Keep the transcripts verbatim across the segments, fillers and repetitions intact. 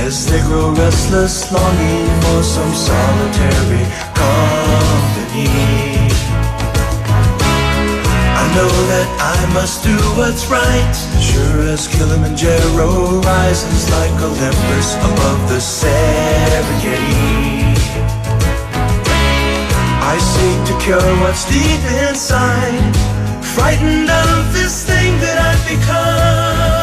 as they grow restless, longing for some solitary company. I know that I must do what's right, sure as Kilimanjaro rises like Olympus above the Serengeti. I seek to cure what's deep inside, frightened of this thing that I've become.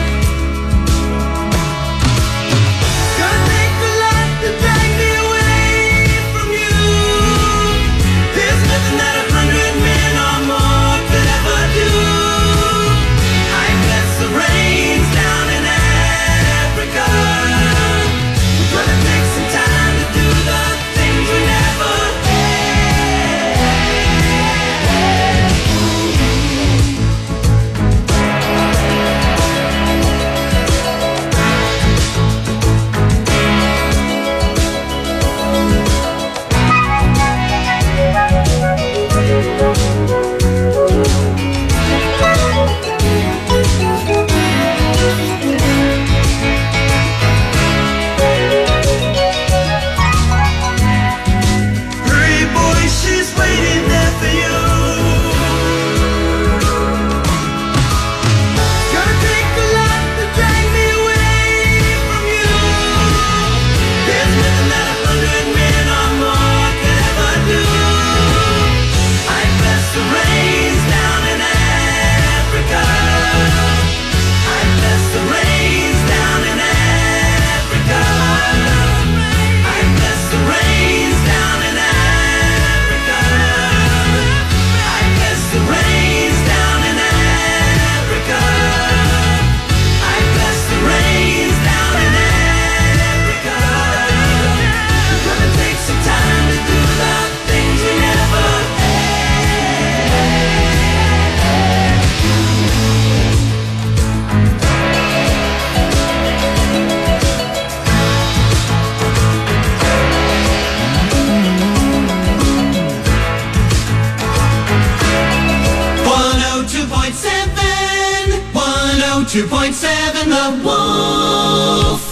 Gonna take a lot to drag me away from you. There's nothing that a hundred men or more could ever do. I bless the rains down in Africa. We're gonna take some time to do the things we never two point seven The Wolf.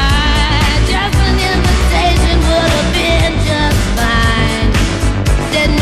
Said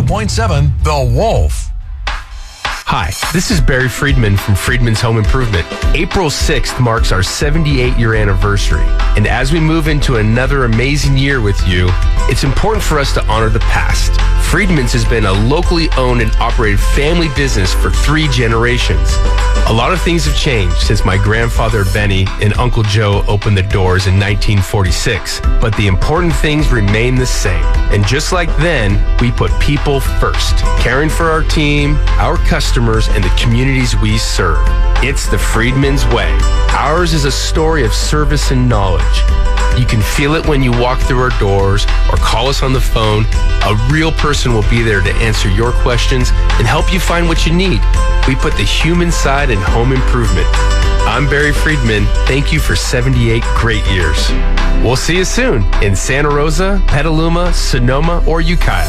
point seven The Wolf. Hi, this is Barry Friedman from Friedman's Home Improvement. April sixth marks our seventy-eight year anniversary. And as we move into another amazing year with you, it's important for us to honor the past. Friedman's has been a locally owned and operated family business for three generations. A lot of things have changed since my grandfather Benny and Uncle Joe opened the doors in nineteen forty-six, but the important things remain the same. And just like then, we put people first, caring for our team, our customers, and the communities we serve. It's the Friedman's way. Ours is a story of service and knowledge. You can feel it when you walk through our doors or call us on the phone. A real person will be there to answer your questions and help you find what you need. We put the human side in home improvement. I'm Barry Friedman. Thank you for seventy-eight great years. We'll see you soon in Santa Rosa, Petaluma, Sonoma, or Ukiah.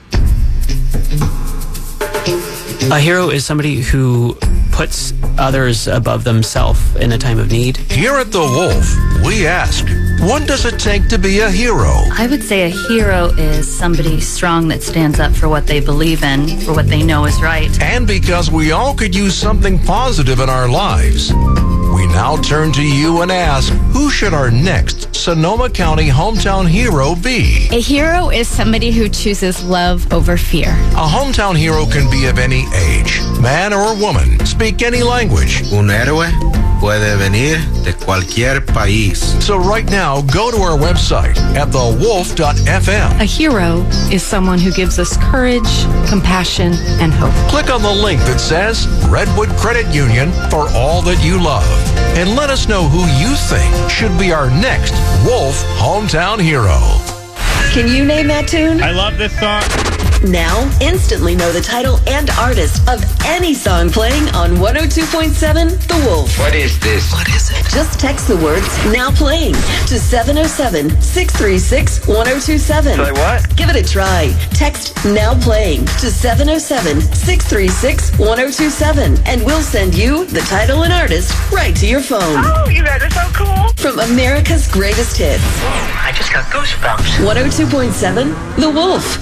A hero is somebody who puts others above themselves in a time of need. Here at The Wolf, we ask, what does it take to be a hero? I would say a hero is somebody strong that stands up for what they believe in, for what they know is right. And because we all could use something positive in our lives, we now turn to you and ask, who should our next Sonoma County hometown hero be? A hero is somebody who chooses love over fear. A hometown hero can be of any age, man or woman, speak any language. Un héroe puede venir de cualquier país. So right now, go to our website at the wolf dot f m. A hero is someone who gives us courage, compassion, and hope. Click on the link that says Redwood Credit Union for all that you love. And let us know who you think should be our next Wolf hometown hero. Can you name that tune? I love this song. Now, instantly know the title and artist of any song playing on one oh two point seven The Wolf. What is this? What is it? Just text the words "now playing" to seven oh seven, six three six, one oh two seven. Say what? Give it a try. Text "now playing" to seven oh seven, six three six, one oh two seven, and we'll send you the title and artist right to your phone. Oh, you guys are so cool. From America's greatest hits. I just got goosebumps. one oh two point seven The Wolf.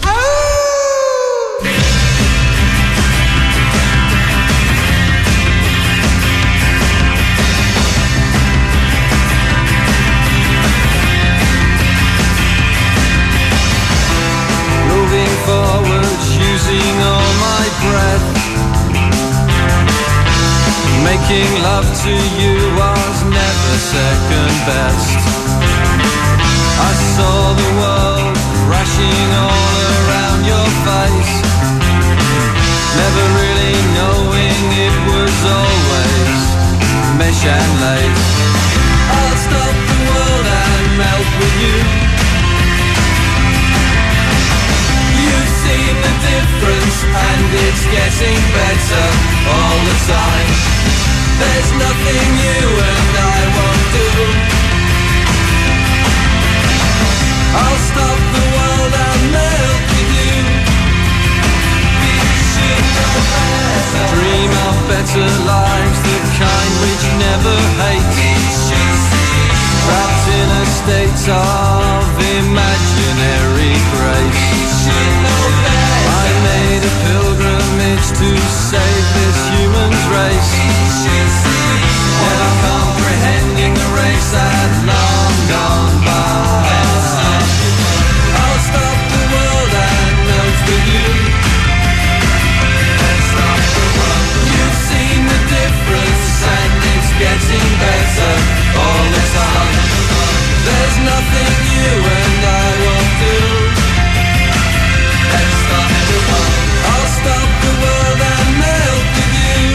Moving forward, using all my breath. Making love to you was never second best. I saw the world crashing all around your face, never really knowing it was always mesh and lace. I'll stop the world and melt with you. You've seen the difference and it's getting better all the time. There's nothing you and I won't do. I'll stop the world and melt with you. We should know better. Dream of better lives, the kind which never hate. Trapped in a state of imaginary grace. I made a pilgrimage to save this human race. Never comprehending the race that long gone by. I'll stop the world and melt with you. You've seen the difference and it's getting better all the time. There's nothing you and I won't do. Let's stop the world. I'll stop the world and melt with you.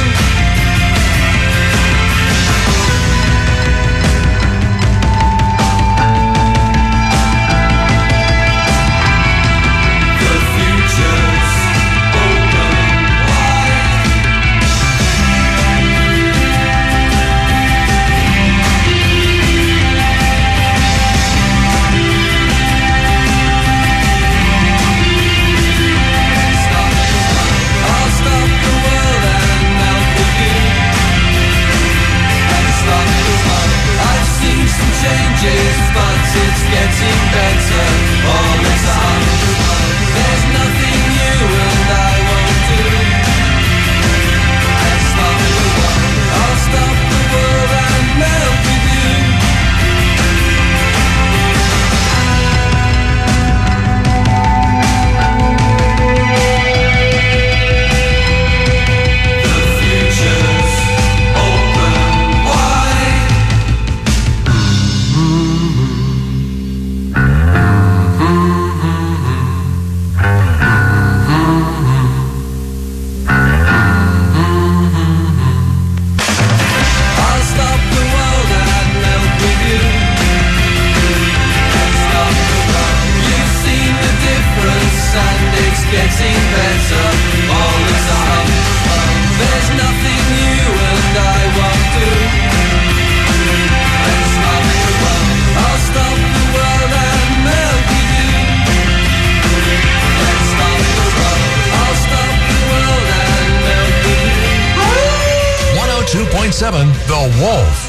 The future's open wide. I'll stop the world and melt with you. And stop the world. I've seen some changes, but it's getting better all the time. There's nothing you and seven The Wolf.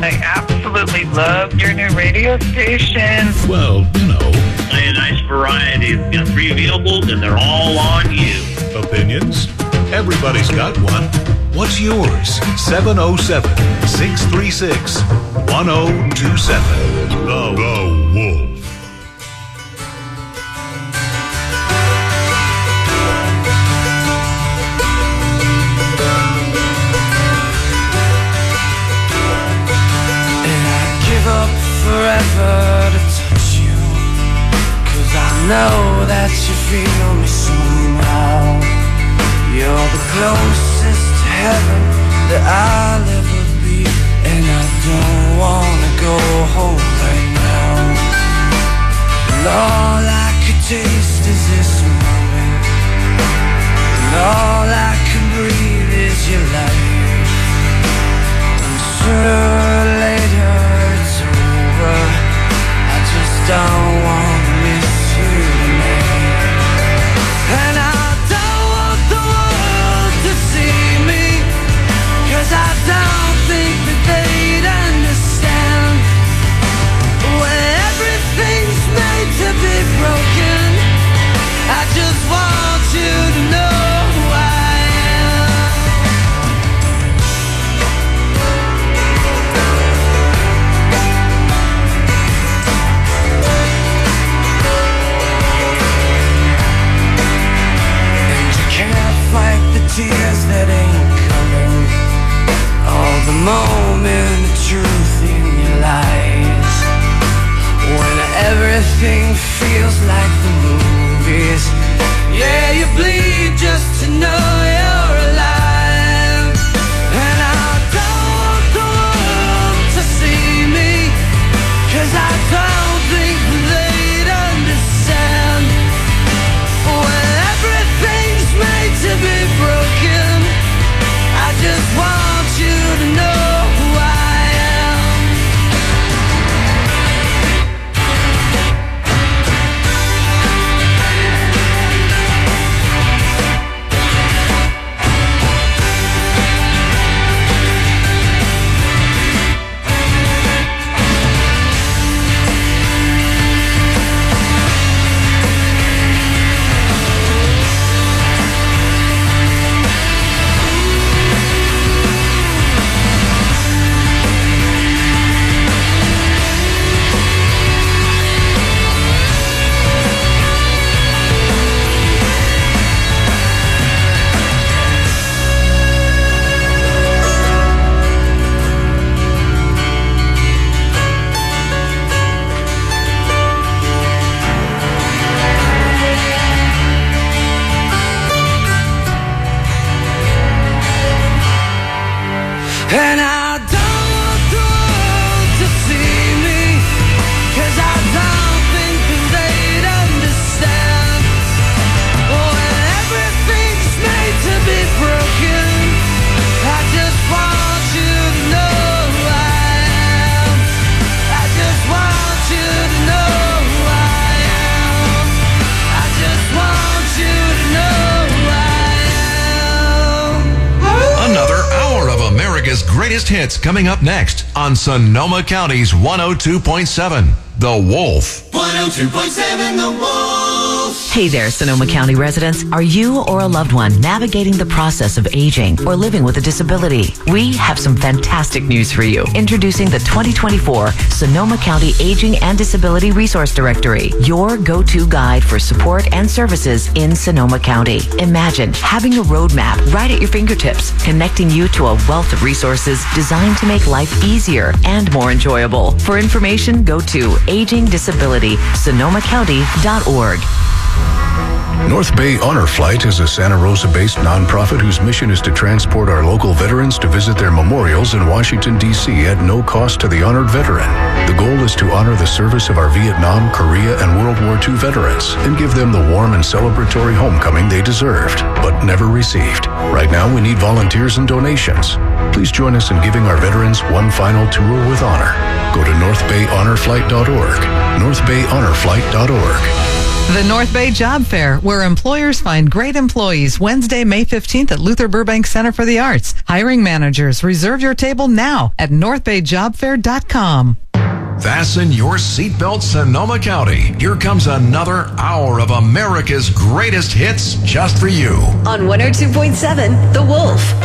I absolutely love your new radio station. Well, you know. A nice variety of you know, free vehicles, and they're all on you. Opinions? Everybody's got one. What's yours? seven oh seven, six three six, one oh two seven. The, the Wolf. Forever to touch you, 'cause I know that you feel me somehow. You're the closest to heaven that I'll ever be, and I don't wanna go home right now. And all I could taste is this moment, and all I can breathe is your life. And sooner or later I just don't want to miss you tonight. And I don't want the world to see me, 'cause I don't think that they'd understand. When everything's made to be broken, I just want you to know who I am. Like the tears that ain't coming, all the moment of truth in your lies. When everything feels like the movies, yeah, you bleed just to know you're alive. And I don't want the world to see me, 'cause I don't think they'd understand. When everything's made to be broken, I just want you to know who I am. And I don't want the world to see me, 'cause I don't think that they'd understand. When everything's made to be broken, I just want you to know who I am. I just want you to know who I am. I just want you to know who I am. Another hour of America's greatest hits coming up next on Sonoma County's one oh two point seven, The Wolf. one oh two point seven The Wolf. Hey there, Sonoma County residents. Are you or a loved one navigating the process of aging or living with a disability? We have some fantastic news for you. Introducing the twenty twenty-four Sonoma County Aging and Disability Resource Directory, your go-to guide for support and services in Sonoma County. Imagine having a roadmap right at your fingertips, connecting you to a wealth of resources designed to make life easier and more enjoyable. For information, go to aging disability sonoma county dot org. North Bay Honor Flight is a Santa Rosa-based nonprofit whose mission is to transport our local veterans to visit their memorials in Washington, D C at no cost to the honored veteran. The goal is to honor the service of our Vietnam, Korea, and World War Two veterans and give them the warm and celebratory homecoming they deserved, but never received. Right now, we need volunteers and donations. Please join us in giving our veterans one final tour with honor. Go to north bay honor flight dot org, north bay honor flight dot org. The North Bay Job Fair, where employers find great employees, Wednesday, May fifteenth at Luther Burbank Center for the Arts. Hiring managers, reserve your table now at north bay job fair dot com. Fasten your seatbelt, Sonoma County. Here comes another hour of America's greatest hits just for you. On one oh two point seven, The Wolf.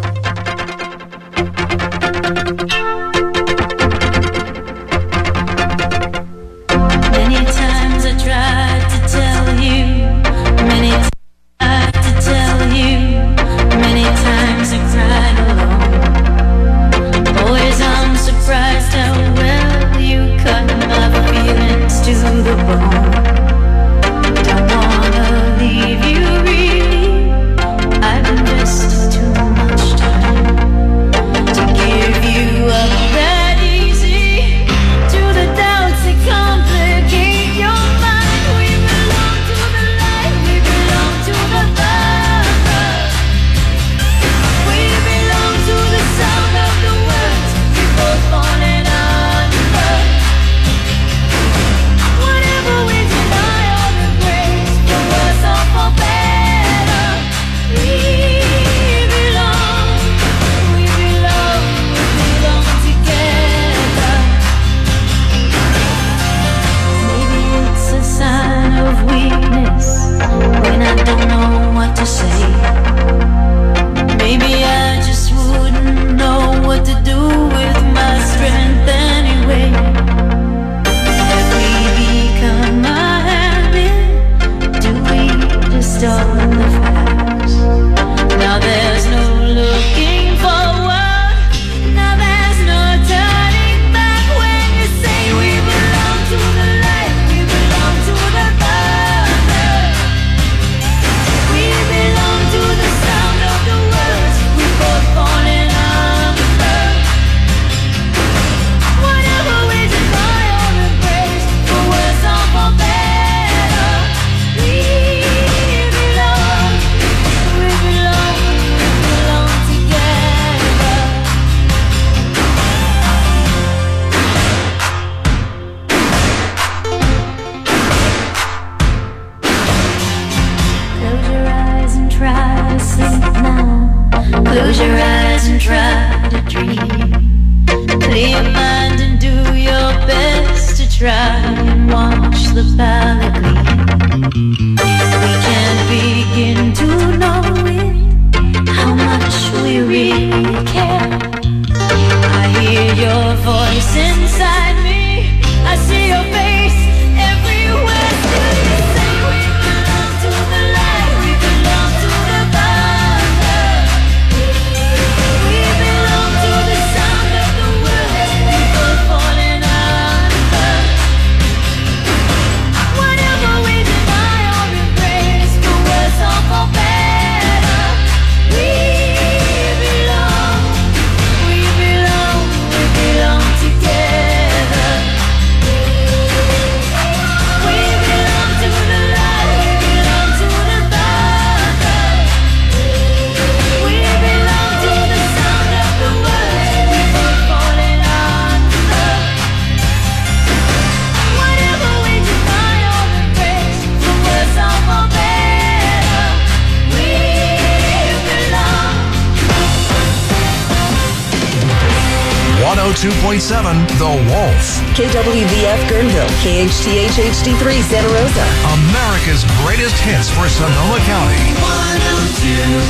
Many times I tried to tell you, many times I tried to tell you, many times I cried alone. Always I'm surprised how well you cut my feelings to the bone. Don't wanna leave you really, I've invested too much time to give you up that easy to the doubts that complicate your mind. We belong to the light, we belong to the thunder, we belong to the sound of the words we both falling under. Whatever we deny or embrace, for worse or for better, we belong, we belong, we belong together. Maybe it's a sign of weakness when I don't know what to say. Maybe I just wouldn't know what to do with my strength anyway. Have we become a habit? Do we distort the facts? Now there's no looking forward, now there's no turning back. When you say we belong to the light, we belong to the thunder, we belong to the sound of the words we both falling under. Whatever we deny or embrace, for worse or for better, we belong, we belong, we belong together. Close your eyes and try to sleep now. Close your eyes and try to dream. Clear your mind and do your best to try and watch the palette gleam. We can't begin to know it, how much we really care. I hear your voice inside me, I see your face everywhere. Still you say we belong to the light, we belong to the thunder, we belong to the sound of the words we both falling under. Whatever we deny or embrace, for worse or for better, we belong, we belong, we belong together. We belong to the light, we belong to the thunder, we belong to the sound of the words we both falling under. Whatever we deny or embrace, for worse or for better, we belong. one oh two point seven The Wolf. K W V F Guerneville, K H T H H D three Santa Rosa. America's greatest hits for Sonoma County. one oh two